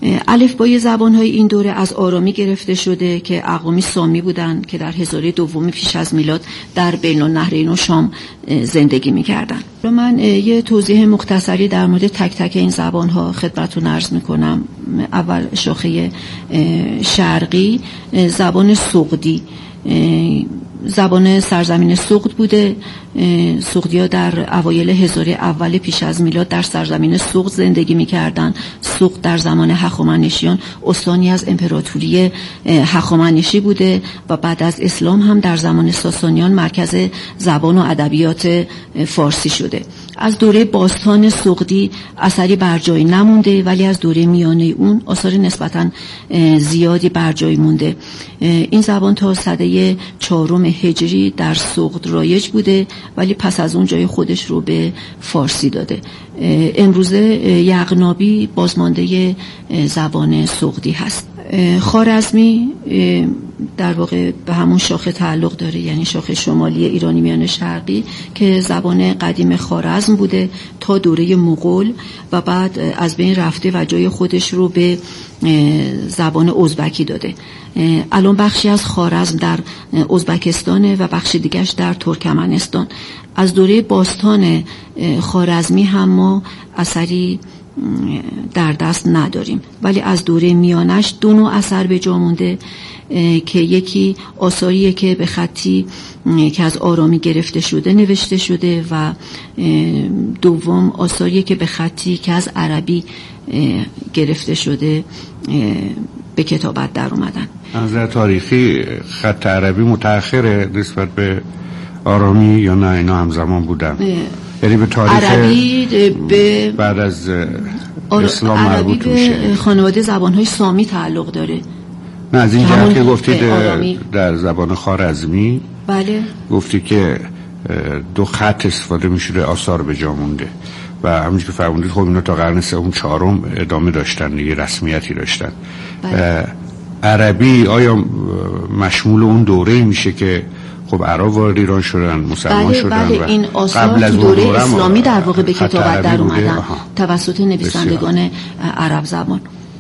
الفبای زبان‌های این دوره از آرامی گرفته شده که اقوامی سامی بودند که در هزاره دوم پیش از میلاد در بین النهرین و شام زندگی می‌کردند. من یه توضیح مختصری در مورد تک تک این زبان‌ها خدمتتون عرض می‌کنم. اول شاخه شرقی، زبان سغدی، زبان سرزمین سغد بوده. سغدی‌ها در اوایل هزاره اول پیش از میلاد در سرزمین سغد زندگی می‌کردند. سغد در زمان هخامنشیان استانی از امپراتوری هخامنشی بوده و بعد از اسلام هم در زمان ساسانیان مرکز زبان و ادبیات فارسی شده. از دوره باستان سغدی اثری بر جای نمونده، ولی از دوره میانه اون آثار نسبتاً زیادی بر جای مونده. این زبان تا سده 4 هجری در سغد رایج بوده، ولی پس از اون جای خودش رو به فارسی داده. امروزه یغنابی بازمانده زبان سغدی هست. خوارزمی در واقع به همون شاخه تعلق داره، یعنی شاخه شمالی ایرانی میانه شرقی که زبان قدیم خوارزم بوده تا دوره مغول و بعد از بین رفته و جای خودش رو به زبان ازبکی داده. الان بخشی از خوارزم در ازبکستانه و بخش دیگرش در ترکمنستان. از دوره باستان خوارزمی هم ما اثری در دست نداریم، ولی از دوره میانش 2 نوع اثر به جا مونده که یکی آثاریه که به خطی که از آرامی گرفته شده نوشته شده و دوم آثاریه که به خطی که از عربی گرفته شده به کتابت در اومدن. از نظر تاریخی خط عربی متأخره نسبت به آرامی یا نه اینا همزمان بودن؟ یعنی به تاریخ عربی به بعد از اسلام مربوط میشه. به خانواده زبان‌های سامی تعلق داره. نه از این جهت که گفتید در زبان خوارزمی بله گفتی که 2 خط استفاده میشه، آثار به جا مونده و همونجوری که فرمودید خب اینا تا قرن 3-4 ادامه داشتن دیگه، رسمیتی داشتن. بله. عربی آیا مشمول اون دوره میشه که خب عرب وارد ایران شدن، مسلمان شدن؟ بله این آثار تو دوره اسلامی در واقع به کتابت در اومدن توسط نویسندگان عرب زبان.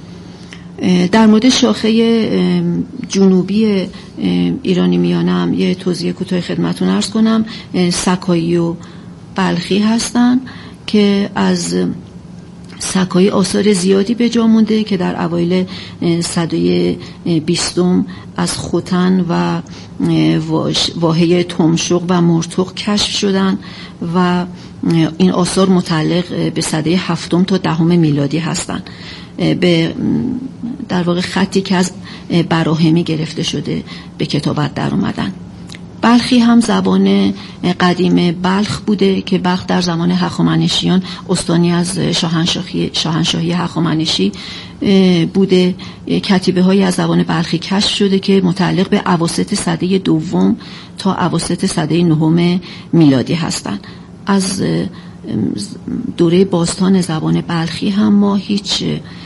در مورد شاخه جنوبی ایرانی میانم یه توضیح کوتاه خدمتتون عرض کنم. سکایی و بلخی هستن که از سکایی آثار زیادی به جا مونده که در اوایل سده 20 از خوتن و واحه تمشق و مرتوق کشف شدن و این آثار متعلق به سده 7 تا 10 میلادی هستند. به در واقع خطی که از براهمی گرفته شده به کتابت در اومدن. بلخی هم زبان قدیم بلخ بوده که بلخ در زمان هخامنشیان استانی از شاهنشاهی هخامنشی بوده. کتیبه های از زبان بلخی کشف شده که متعلق به اواسط سده 2 تا اواسط سده 9 میلادی هستند. از دوره باستان زبان بلخی هم ما هیچ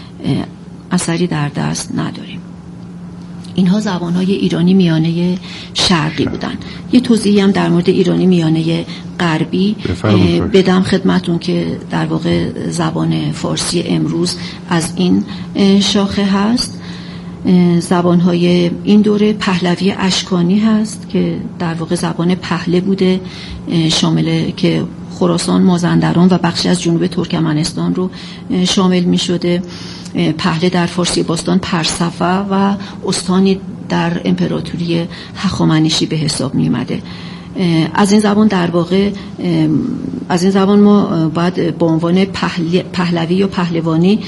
اثری در دست نداریم. اینها زبان‌های ایرانی میانه شرقی بودن. یه توضیحی هم در مورد ایرانی میانه غربی بدم خدمتون که در واقع زبان فارسی امروز از این شاخه هست. زبان‌های این دوره پهلوی اشکانی هست که در واقع زبان پهله بوده، شامل که خراسان، مازندران و بخشی از جنوب ترکمنستان رو شامل می شده. پهله در فارسی باستان پرصفه و استانی در امپراتوری هخامنشی به حساب می اومده. از این زبان در واقع از این زبان ما باید به عنوان پهلوی یا پهلوانی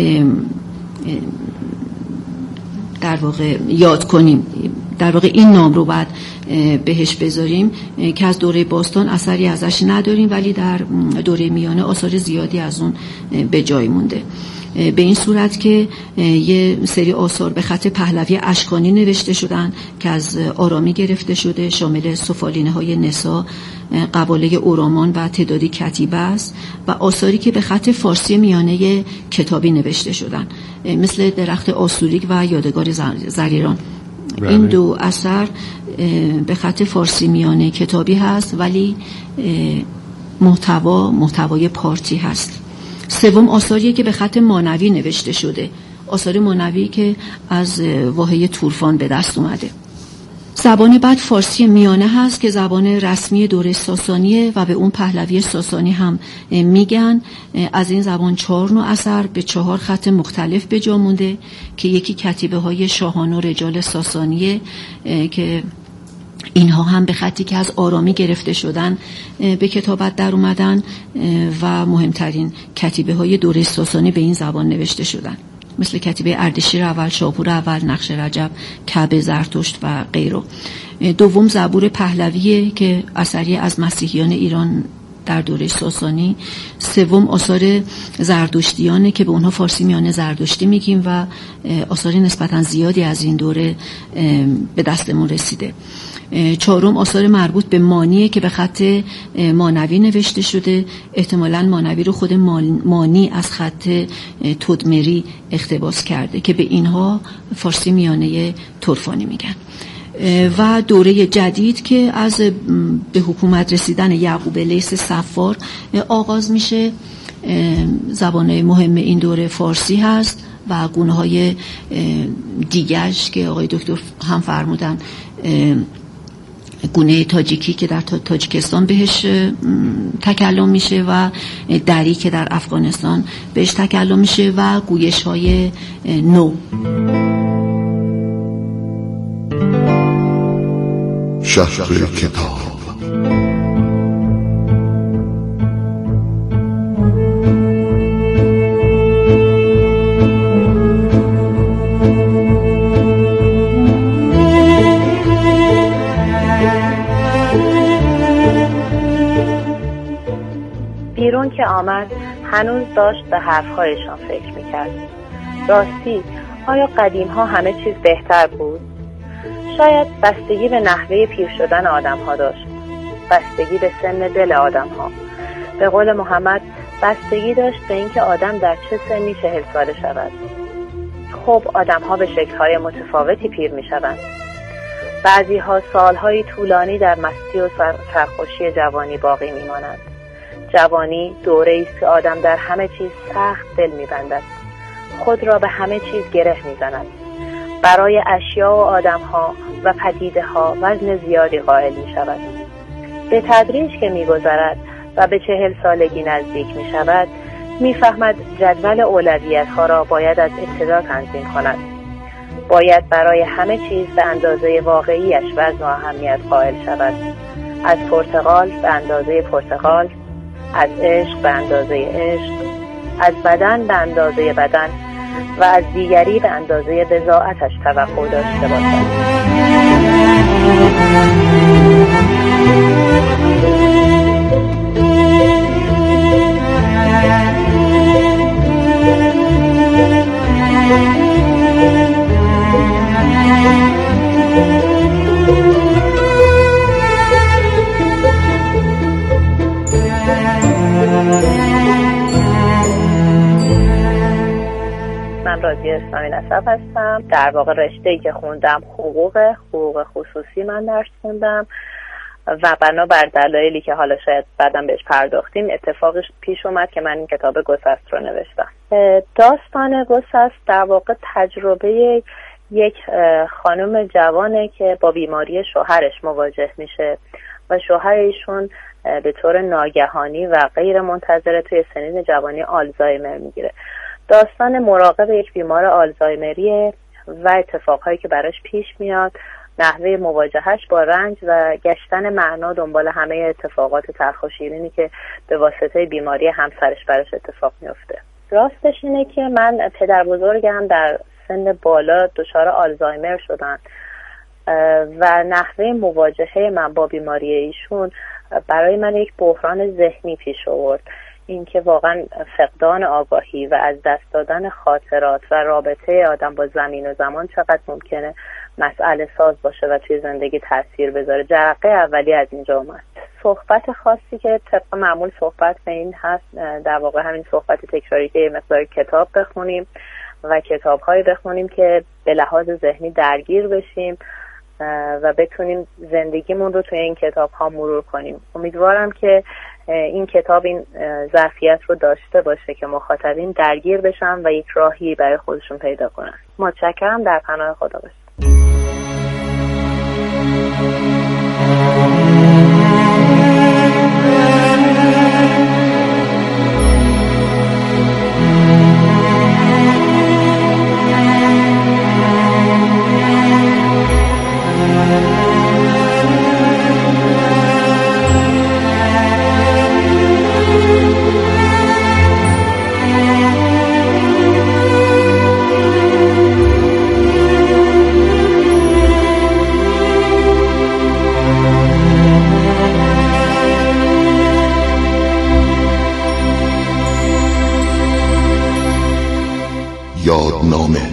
در واقع یاد کنیم. در واقع این نام رو باید بهش بذاریم که از دوره باستان اثری ازش نداریم، ولی در دوره میانه آثار زیادی از اون به جای مونده. به این صورت که یه سری آثار به خط پهلوی اشکانی نوشته شدن که از آرامی گرفته شده، شامل سفالینه های نسا، قباله اورامان و تعدادی کتیبه است و آثاری که به خط فارسی میانه کتابی نوشته شدن مثل درخت آسوریک و یادگار زریران. این 2 اثر به خط فارسی میانه کتابی هست ولی محتوای پارتی هست. 3 آثاریه که به خط مانوی نوشته شده. آثار مانوی که از واحه تورفان به دست اومده. زبان بعد فارسی میانه هست که زبان رسمی دوره ساسانیه و به اون پهلوی ساسانی هم میگن. از این زبان 4 نوع اثر به 4 خط مختلف به جا مونده که یکی کتیبه های شاهان و رجال ساسانیه که اینها هم به خطی که از آرامی گرفته شدن به کتابت در اومدن و مهمترین کتیبه های دوره ساسانی به این زبان نوشته شدن، مثل کتیبه اردشیر اول، شاپور اول، نقش رجب، کعبه زرتشت و غیره. دوم زبور پهلویه که اثری از مسیحیان ایران در دوره ساسانی. سوم آثار زردشتیانه که به اونها فارسی میانه زردشتی میگیم و آثار نسبتا زیادی از این دوره به دستمون رسیده. چهارم آثار مربوط به مانیه که به خط مانوی نوشته شده. احتمالاً مانوی رو خود مانی از خط تدمری اقتباس کرده که به اینها فارسی میانه تورفانی میگن. و دوره جدید که از به حکومت رسیدن یعقوب لیث صفار آغاز میشه. زبان مهم این دوره فارسی هست و گونه‌های دیگرش که آقای دکتر هم فرمودن، گونه تاجیکی که در تاجیکستان بهش تکلم میشه و دری که در افغانستان بهش تکلم میشه و گویش‌های نو. شهر کتاب. بیرون که آمد هنوز داشت به حرفهایشان فکر میکرد. راستی آیا قدیم ها همه چیز بهتر بود؟ شاید بستگی به نحوه پیر شدن آدم ها داشت، بستگی به سن دل آدم ها. به قول محمد بستگی داشت به اینکه آدم در چه سنی 40 ساله شود. خب آدم ها به شکل‌های متفاوتی پیر می شوند. بعضی ها سالهای طولانی در مستی و سرخوشی جوانی باقی می مانند. جوانی دوره است که آدم در همه چیز سخت دل می بندد. خود را به همه چیز گره می زند. برای اشیا و آدم ها و پدیده ها وزن زیادی قائل می شود. به تدریج که می گذرد و به 40 سالگی نزدیک می شود، می فهمد جدول اولویت ها را باید از ابتدا تنظیم کند. باید برای همه چیز به اندازه واقعیش وزن و اهمیت قائل شود. از پرتقال به اندازه پرتقال، از عشق به اندازه عشق، از بدن به اندازه بدن و از دیگری به اندازه بضاعتش توقع داشته باشد. من راضیه اسلامی نسب هستم. در واقع رشته‌ای که خوندم حقوق خصوصی من درس خوندم و بنابر دلایلی که حالا شاید بعدم بهش پرداختیم اتفاقش پیش اومد که من این کتاب گسست رو نوشتم. داستان گسست در واقع تجربه یک خانم جوانه که با بیماری شوهرش مواجه میشه و شوهر ایشون به طور ناگهانی و غیر منتظره توی سنین جوانی آلزایمر میگیره. داستان مراقب یک بیمار آلزایمریه و اتفاقهایی که براش پیش میاد، نحوه مواجهش با رنج و گشتن معنا دنبال همه اتفاقات تلخ و شیرینی که به واسطه بیماری همسرش براش اتفاق میفته. راستش اینه که من پدر بزرگم در سن بالا دچار آلزایمر شدن و نحوه مواجهه من با بیماری ایشون برای من یک بحران ذهنی پیش آورد. اینکه واقعا فقدان آگاهی و از دست دادن خاطرات و رابطه آدم با زمین و زمان چقدر ممکنه مسئله ساز باشه و توی زندگی تاثیر بذاره. جرقه اولی از اینجا اومد. صحبت خاصی که طبق معمول صحبت به این هست، در واقع همین صحبت تکراری که یه مقدار کتاب بخونیم و کتاب‌هایی بخونیم که به لحاظ ذهنی درگیر بشیم و بتونیم زندگیمون رو توی این کتاب‌ها مرور کنیم. امیدوارم که این کتاب این ظرفیت رو داشته باشه که مخاطبین درگیر بشن و یک راهی برای خودشون پیدا کنن. متشکرم. در پناه خدا باشید. یادنامه.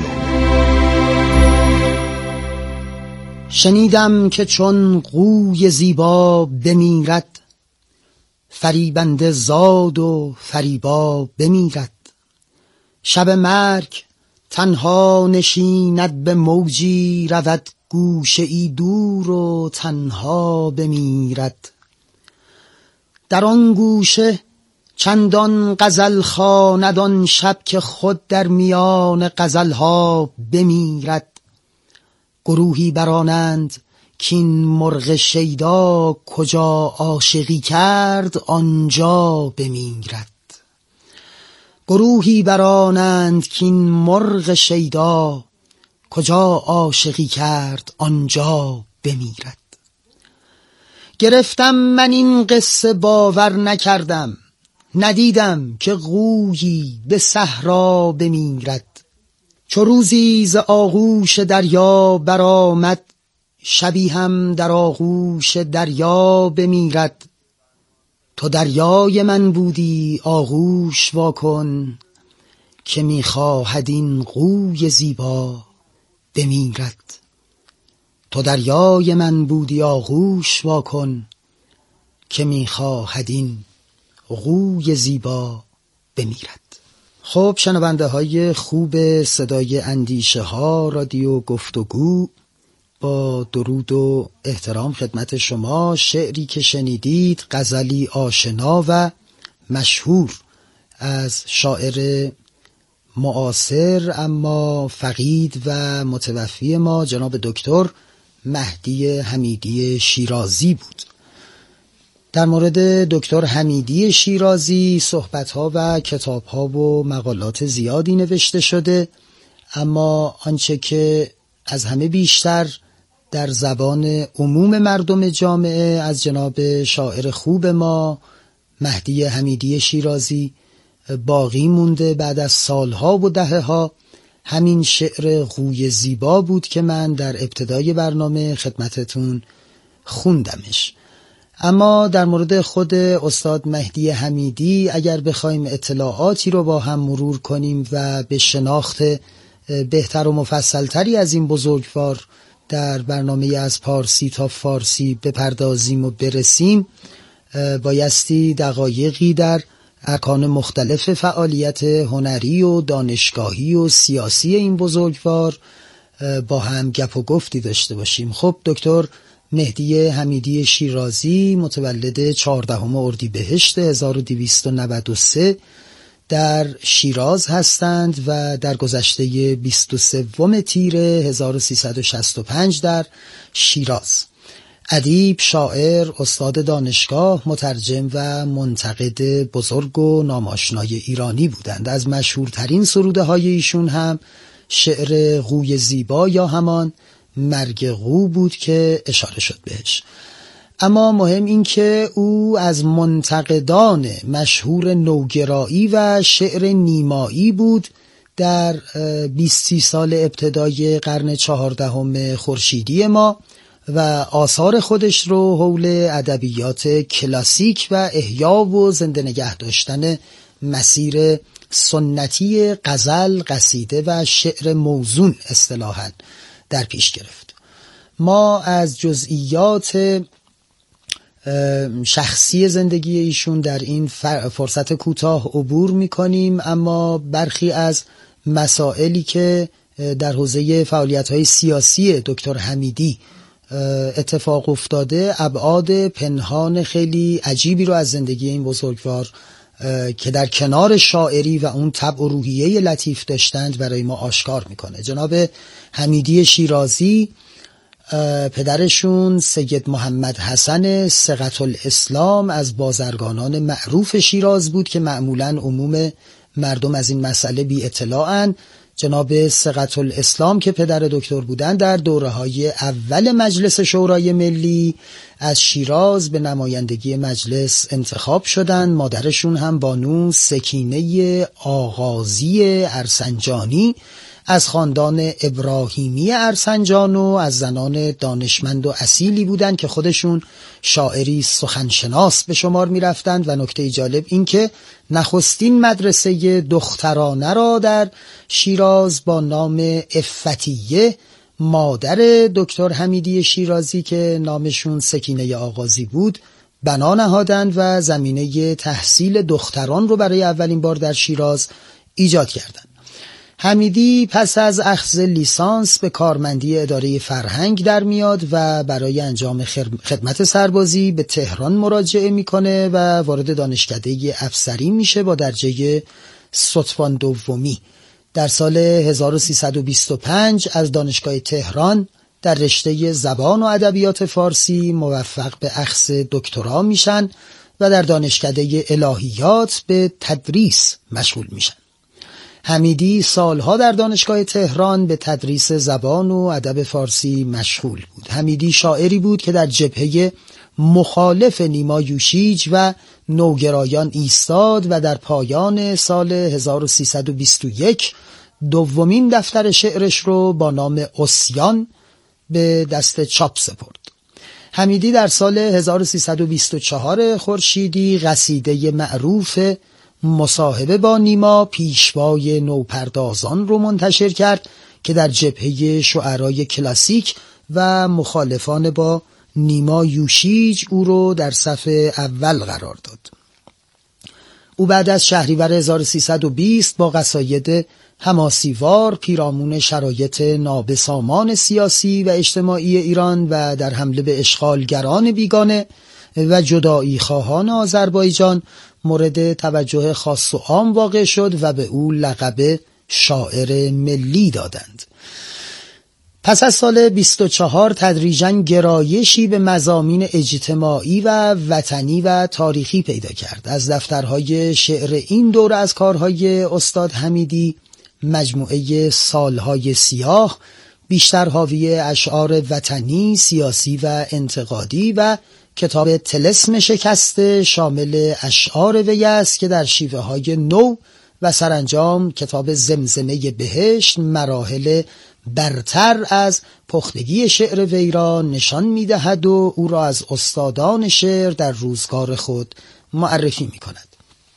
شنیدم که چون قوی زیبا بمیرد، فریبنده زاد و فریبا بمیرد. شب مرگ تنها نشیند به موجی، رود گوشه ای دور و تنها بمیرد. در آن گوشه چندان غزل خواند آن شب، که خود در میان غزلها بمیرد. گروهی برانند کین مرغ شیدا، کجا عاشقی کرد آنجا بمیرد. گروهی برانند کین مرغ شیدا، کجا عاشقی کرد آنجا بمیرد. گرفتم من این قصه باور نکردم، ندیدم که قویی به صحرا بمیرد. چو روزی ز آغوش دریا برآمد، شبی هم در آغوش دریا بمیرد. تو دریای من بودی آغوش واکن، که میخواهد این قوی زیبا بمیرد. تو دریای من بودی آغوش واکن، که میخواهد این قوی زیبا بمیرد. خب شنونده های خوب صدای اندیشه ها رادیو گفتگو، با درود و احترام خدمت شما، شعری که شنیدید غزلی آشنا و مشهور از شاعر معاصر اما فقید و متوفی ما جناب دکتر مهدی حمیدی شیرازی بود. در مورد دکتر حمیدی شیرازی صحبت‌ها و کتاب‌ها و مقالات زیادی نوشته شده، اما آنچه که از همه بیشتر در زبان عموم مردم جامعه از جناب شاعر خوب ما مهدی حمیدی شیرازی باقی مونده بعد از سالها و دهه‌ها، همین شعر قوی زیبا بود که من در ابتدای برنامه خدمتتون خوندمش. اما در مورد خود استاد مهدی حمیدی اگر بخوایم اطلاعاتی رو با هم مرور کنیم و به شناخت بهتر و مفصلتری از این بزرگوار در برنامه از پارسی تا فارسی بپردازیم و برسیم، بایستی دقایقی در ارکان مختلف فعالیت هنری و دانشگاهی و سیاسی این بزرگوار با هم گپ و گفتی داشته باشیم. خب دکتر مهدی حمیدی شیرازی متولد 14 اردیبهشت 1293 در شیراز هستند و در گذشته 23 تیر 1365 در شیراز ادیب، شاعر، استاد دانشگاه، مترجم و منتقد بزرگ و ناماشنای ایرانی بودند. از مشهورترین سروده های ایشون هم شعر قوی زیبا یا همان مرگ قو بود که اشاره شد بهش. اما مهم این که او از منتقدان مشهور نوگرایی و شعر نیمایی بود. در 20 سال ابتدای قرن 14 خورشیدی ما و آثار خودش رو حول ادبیات کلاسیک و احیا و زنده نگه داشتن مسیر سنتی غزل، قصیده و شعر موزون اصطلاحاً در پیش گرفت. ما از جزئیات شخصی زندگی ایشون در این فرصت کوتاه عبور می‌کنیم، اما برخی از مسائلی که در حوزه فعالیت‌های سیاسی دکتر حمیدی اتفاق افتاده ابعاد پنهان خیلی عجیبی رو از زندگی این بزرگوار که در کنار شاعری و اون طبع و روحیه لطیف داشتند برای ما آشکار میکنه. جناب حمیدی شیرازی پدرشون سید محمد حسن ثقة الاسلام از بازرگانان معروف شیراز بود که معمولاً عموم مردم از این مسئله بی اطلاعن. جناب ثقة الاسلام که پدر دکتر بودند در دوره‌های اول مجلس شورای ملی از شیراز به نمایندگی مجلس انتخاب شدند. مادرشون هم بانو سکینه آغازی ارسنجانی از خاندان ابراهیمی ارسنجان و از زنان دانشمند و اصیلی بودند که خودشون شاعری سخنشناس به شمار می رفتند. و نکته جالب این که نخستین مدرسه دخترانه را در شیراز با نام افتیه مادر دکتر حمیدی شیرازی که نامشون سکینه آغازی بود بنا نهادند و زمینه تحصیل دختران رو برای اولین بار در شیراز ایجاد کردند. حمیدی پس از اخذ لیسانس به کارمندی اداره فرهنگ در میاد و برای انجام خدمت سربازی به تهران مراجعه میکنه و وارد دانشکده افسری میشه با درجه ستوان دومی. در سال 1325 از دانشگاه تهران در رشته زبان و ادبیات فارسی موفق به اخذ دکترا میشن و در دانشکده الهیات به تدریس مشغول میشن. حمیدی سالها در دانشگاه تهران به تدریس زبان و ادب فارسی مشغول بود. حمیدی شاعری بود که در جبهه مخالف نیما یوشیج و نوگرایان ایستاد و در پایان سال 1321 دومین دفتر شعرش رو با نام عصیان به دست چاپ سپرد. حمیدی در سال 1324 خورشیدی قصیده معروف مصاحبه با نیما پیشوای نوپردازان رو منتشر کرد که در جبهه شعرای کلاسیک و مخالفان با نیما یوشیج او رو در صف اول قرار داد. او بعد از شهریور 1320 با قصاید حماسیوار پیرامون شرایط نابسامان سیاسی و اجتماعی ایران و در حمله به اشغالگران بیگانه و جدایی خواهان آذربایجان مورد توجه خاص و عام واقع شد و به او لقب شاعر ملی دادند. پس از سال 24 تدریجاً گرایشی به مضامین اجتماعی و وطنی و تاریخی پیدا کرد. از دفترهای شعر این دوره از کارهای استاد حمیدی مجموعه سالهای سیاه بیشتر حاوی اشعار وطنی، سیاسی و انتقادی و کتاب طلسم شکسته شامل اشعار وی است که در شیوه های نو و سرانجام کتاب زمزمه بهشت مراحل برتر از پختگی شعر وی را نشان می‌دهد و او را از استادان شعر در روزگار خود معرفی می‌کند.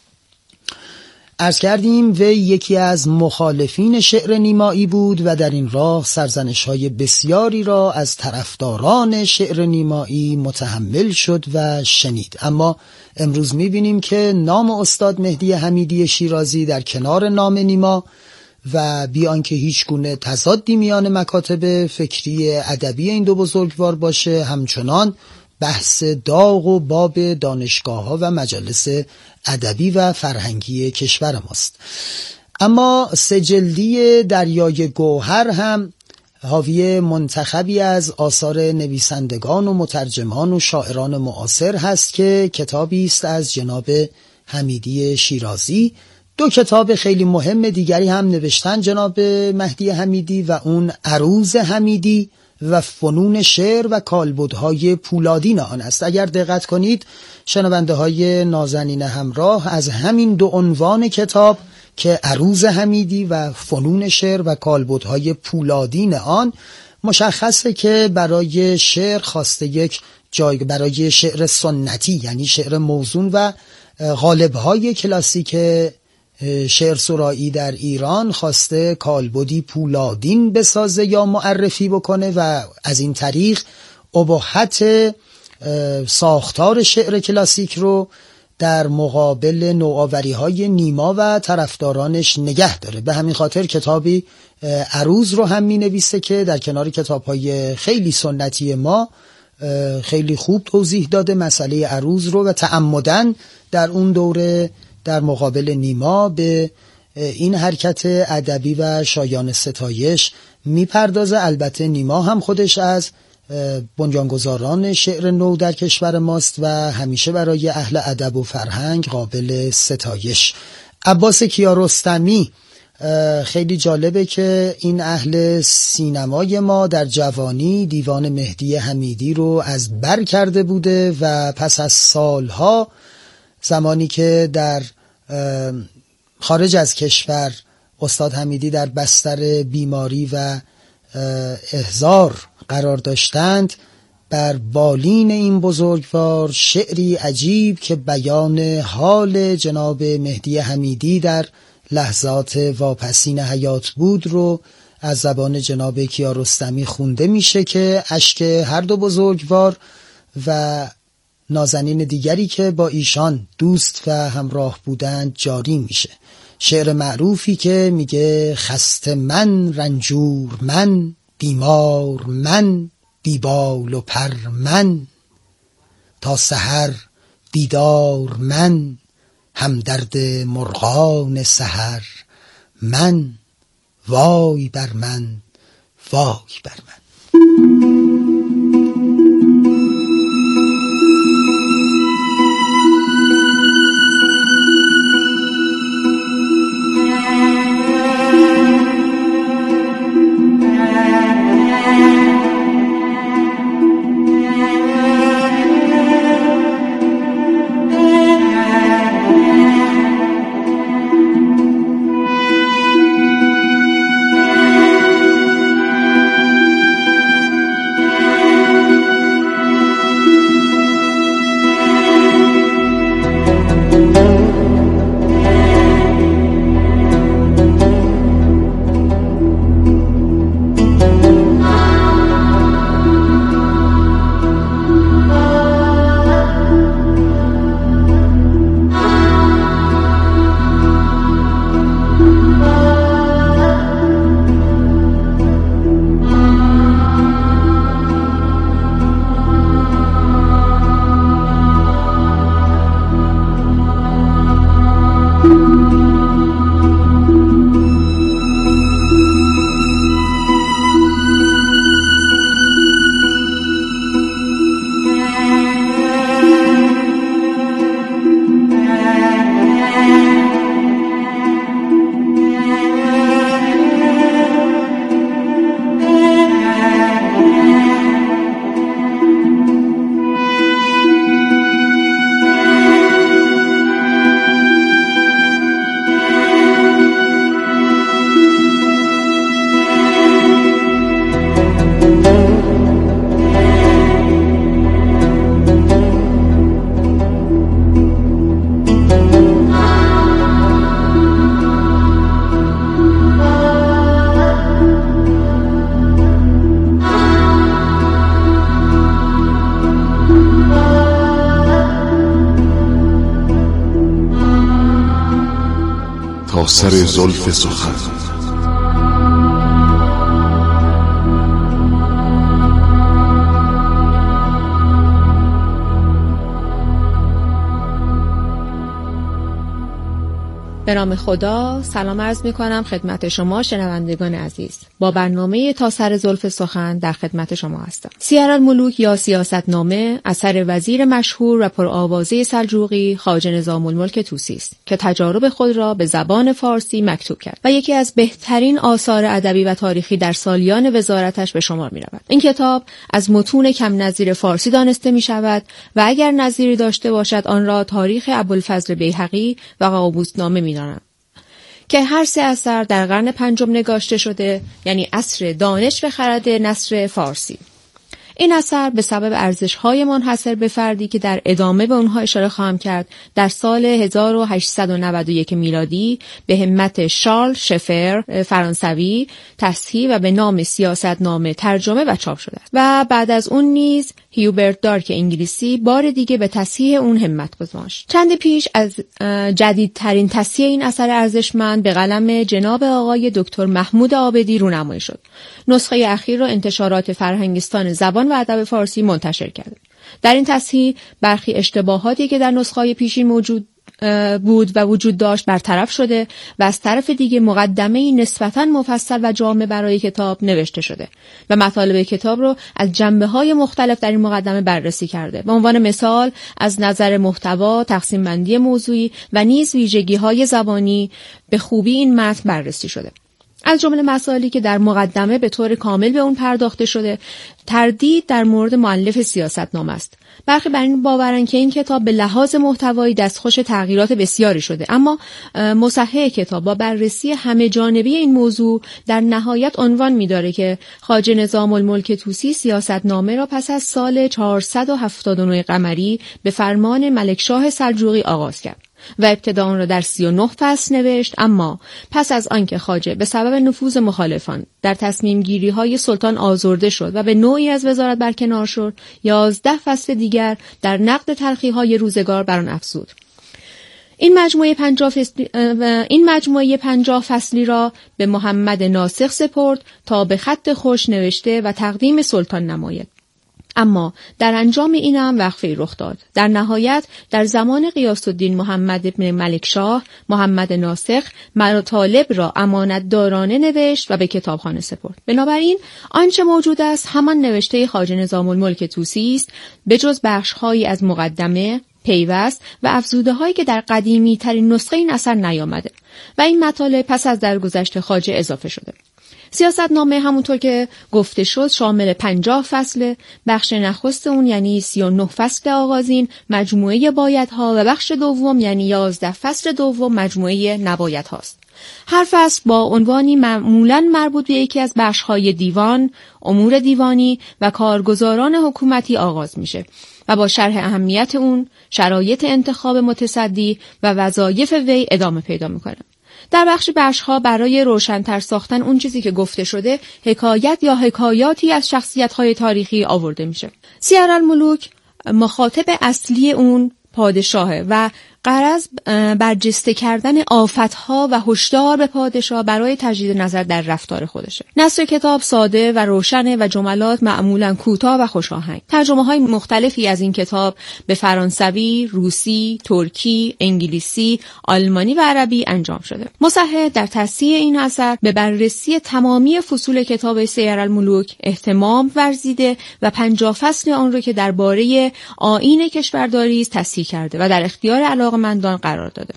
عرض کردیم وی یکی از مخالفین شعر نیمایی بود و در این راه سرزنش‌های بسیاری را از طرفداران شعر نیمایی متحمل شد و شنید. اما امروز می‌بینیم که نام استاد مهدی حمیدی شیرازی در کنار نام نیما و بی آنکه هیچ گونه تضادی میان مکاتب فکری ادبی این دو بزرگوار باشه همچنان بحث داغ و باب دانشگاه‌ها و مجالس ادبی و فرهنگی کشور ماست. اما سجلدی دریای گوهر هم حاوی منتخبی از آثار نویسندگان و مترجمان و شاعران معاصر هست که کتابی است از جناب حمیدی شیرازی. دو کتاب خیلی مهم دیگری هم نوشتن جناب مهدی حمیدی و اون عروض حمیدی و فنون شعر و کالبدهای پولادین آن است. اگر دقت کنید شنونده های نازنین همراه از همین دو عنوان کتاب که عروض حمیدی و فنون شعر و کالبدهای پولادین آن مشخصه که برای شعر خواسته یک جای برای شعر سنتی یعنی شعر موزون و غالبهای کلاسیک شعر سرایی در ایران خواسته کالبدی پولادین بسازه یا معرفی بکنه و از این طریق ابهت ساختار شعر کلاسیک رو در مقابل نوآوری‌های نیما و طرفدارانش نگه داره. به همین خاطر کتابی عروض رو هم می‌نویسه که در کنار کتاب‌های خیلی سنتی ما خیلی خوب توضیح داده مسئله عروض رو و تعمدن در اون دوره در مقابل نیما به این حرکت ادبی و شایان ستایش میپردازه. البته نیما هم خودش از بنیانگذاران شعر نو در کشور ماست و همیشه برای اهل ادب و فرهنگ قابل ستایش. عباس کیارستمی خیلی جالبه که این اهل سینمای ما در جوانی دیوان مهدی حمیدی رو از بر کرده بوده و پس از سالها زمانی که در خارج از کشور استاد حمیدی در بستر بیماری و احضار قرار داشتند، بر بالین این بزرگوار شعری عجیب که بیان حال جناب مهدی حمیدی در لحظات واپسین حیات بود رو از زبان جناب کیارستمی خونده میشه که اشک هر دو بزرگوار و نازنین دیگری که با ایشان دوست و همراه بودند جاری میشه. شعر معروفی که میگه خسته من، رنجور من، بیمار من، بیبال و پر من، تا سحر بیدار من، همدرد مرغان سحر من، وای بر من، وای بر من. سر زلف سخن به نام خدا سلام عرض می کنم خدمت شما شنوندگان عزیز. با برنامه تا سر زلف سخن در خدمت شما هستم. سیرالملوک یا سیاستنامه اثر وزیر مشهور و پرآوازه سلجوقی خواجه نظام الملک طوسی است که تجارب خود را به زبان فارسی مکتوب کرد و یکی از بهترین آثار ادبی و تاریخی در سالیان وزارتش به شمار می رود. این کتاب از متون کم نظیر فارسی دانسته می شود و اگر نظیری داشته باشد آن را تاریخ ابوالفضل بیهقی و قاموسنامه می که هر سه اثر در قرن پنجم نگاشته شده، یعنی عصر دانش و خرد نثر فارسی. این اثر به سبب ارزش‌های منحصر به فردی که در ادامه به اونها اشاره خواهم کرد در سال 1891 میلادی به همت شارل شفر فرانسوی تصحیح و به نام سیاستنامه ترجمه و چاپ شده است و بعد از اون نیز هیوبرت دارک انگلیسی بار دیگه به تصحیح اون همت گذاشت. چند پیش از جدیدترین تصحیح این اثر ارزشمند به قلم جناب آقای دکتر محمود عابدی رونمایی شد. نسخه اخیر را انتشارات فرهنگستان زبان و ادب فارسی منتشر کرده. در این تصحیح برخی اشتباهاتی که در نسخه‌های پیشین موجود بود و وجود داشت برطرف شده و از طرف دیگه مقدمه‌ای نسبتاً مفصل و جامع برای کتاب نوشته شده و مطالب کتاب رو از جنبه‌های مختلف در این مقدمه بررسی کرده. به عنوان مثال از نظر محتوا، تقسیم بندی موضوعی و نیز ویژگی‌های زبانی به خوبی این متن بررسی شده. از جمله مسائلی که در مقدمه به طور کامل به اون پرداخته شده، تردید در مورد مؤلف سیاستنامه است. برخی بر این باورن که این کتاب به لحاظ محتوایی دستخوش تغییرات بسیاری شده، اما مصحح کتاب با بررسی همه جانبه این موضوع در نهایت عنوان می‌داره که خواجه نظام الملک طوسی سیاستنامه را پس از سال 479 قمری به فرمان ملکشاه سلجوقی آغاز کرد و ابتدا آن را در 39 فصل نوشت، اما پس از آنکه خواجه به سبب نفوذ مخالفان در تصمیم گیری های سلطان آزرده شد و به نوعی از وزارت برکنار شد، 11 فصل دیگر در نقد تلخی های روزگار بر آن افزود. این مجموعه 50 فصلی را به محمد ناسخ سپرد تا به خط خوش نوشته و تقدیم سلطان نماید. اما در انجام این هم وقفه‌ای رخ داد. در نهایت در زمان غیاث الدین محمد بن ملکشاه، محمد ناسخ مطالب را امانتدارانه نوشت و به کتابخانه سپرد. بنابراین آنچه موجود است همان نوشته خواجه نظام الملک طوسی است، به جز بخش‌هایی از مقدمه، پیوست و افزوده‌هایی که در قدیمی ترین نسخه این اثر نیامده و این مطالب پس از درگذشت خواجه اضافه شده. سیاستنامه همونطور که گفته شد شامل 50 فصل، بخش نخست اون یعنی 39 فصل آغازین مجموعه بایدها و بخش دوم یعنی 11 فصل دوم مجموعه نبایدهاست. هر فصل با عنوانی معمولاً مربوط به یکی از بخش‌های دیوان، امور دیوانی و کارگزاران حکومتی آغاز میشه و با شرح اهمیت اون، شرایط انتخاب متصدی و وظایف وی ادامه پیدا میکنه. در بخش‌ها برای روشن‌تر ساختن اون چیزی که گفته شده حکایت یا حکایاتی از شخصیت‌های تاریخی آورده میشه. سیرالملوک مخاطب اصلی اون پادشاهه و غرض برجسته کردن آفت‌ها و هشدار به پادشاه برای تجدید نظر در رفتار خودشه. نثر کتاب ساده و روشنه و جملات معمولاً کوتاه و خوشاهنگ. ترجمه‌های مختلفی از این کتاب به فرانسوی، روسی، ترکی، انگلیسی، آلمانی و عربی انجام شده. مصحح در تصحیح این اثر به بررسی تمامی فصول کتاب سیرالملوک اهتمام ورزیده و 50 فصل آن را که درباره آیین کشورداری است تصحیح کرده و در اختیار علاقه‌مندان قرار داده.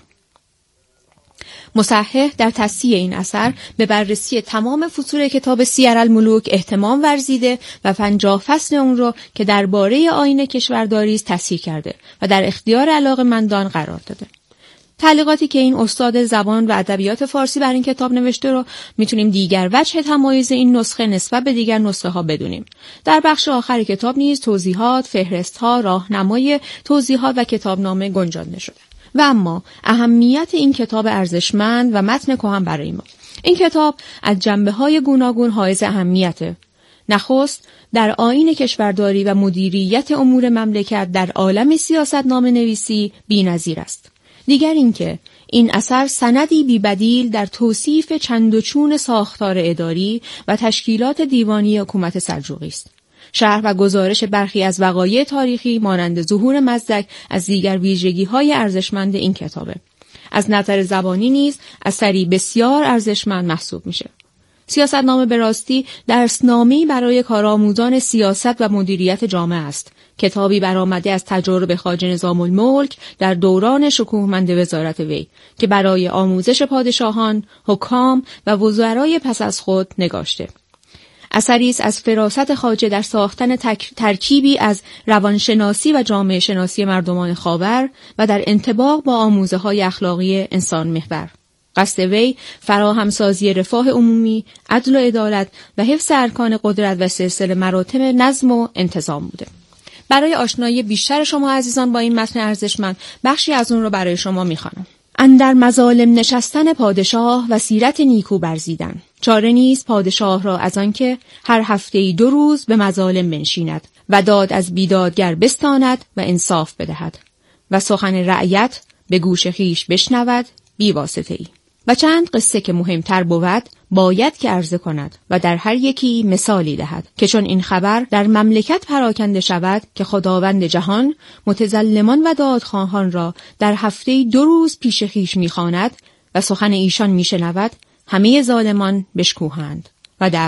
مصحح در تصحیح این اثر به بررسی تمام فصول کتاب سیرالملوک اهتمام ورزیده و 50 فصل اون را که درباره آیین کشورداری است تصحیح کرده و در اختیار علاقه‌مندان قرار داده. تعلیقاتی که این استاد زبان و ادبیات فارسی بر این کتاب نوشته رو میتونیم دیگر وجه تمایز این نسخه نسبت به دیگر نسخه ها بدونیم. در بخش آخر کتاب نیز توضیحات، فهرست‌ها، راهنمای توضیحات و کتابنامه گنجانده شده. و اما اهمیت این کتاب ارزشمند و متن کهن برای ما. این کتاب از جنبه‌های گوناگون حائز اهمیته. نخست در آیین کشورداری و مدیریت امور مملکت در عالم سیاستنامه نویسی بی‌نظیر است. دیگر اینکه این اثر سندی بی‌بدیل در توصیف چند و چون ساختار اداری و تشکیلات دیوانی حکومت سلجوقی است. شرح و گزارش برخی از وقایع تاریخی مانند ظهور مزدک از دیگر ویژگی‌های ارزشمند این کتابه. از نظر زبانی نیز اثری بسیار ارزشمند محسوب میشه. سیاستنامه به راستی درسنامه‌ای برای کارآموزان سیاست و مدیریت جامعه است. کتابی برآمده از تجارب خواجه نظام الملک در دوران شکوهمند وزارت وی که برای آموزش پادشاهان، حکام و وزرای پس از خود نگاشته. اثری است از فراست خواجه در ساختن ترکیبی از روانشناسی و جامعه شناسی مردمان خاور و در انطباق با آموزه‌های اخلاقی انسان محور. قصد وی فراهمسازی رفاه عمومی، عدل و عدالت و حفظ ارکان قدرت و سلسله مراتب نظم و انتظام بوده. برای آشنایی بیشتر شما عزیزان با این متن ارزشمند، بخشی از اون رو برای شما میخوانم. اندر مظالم نشستن پادشاه و سیرت نیکو برزیدن. چاره نیست پادشاه را از آنکه هر هفته‌ای 2 روز به مظالم بنشیند و داد از بیدادگر بستاند و انصاف بدهد و سخن رعیت به گوش خیش بشنود بی واسطه‌ای. و چند قصه که مهمتر بود باید که عرضه کند و در هر یکی مثالی دهد که چون این خبر در مملکت پراکنده شود که خداوند جهان متظلمان و دادخواهان را در هفته‌ای 2 روز پیش خیش می‌خواند و سخن ایشان میشنود، همه ظالمان بشکوهند و در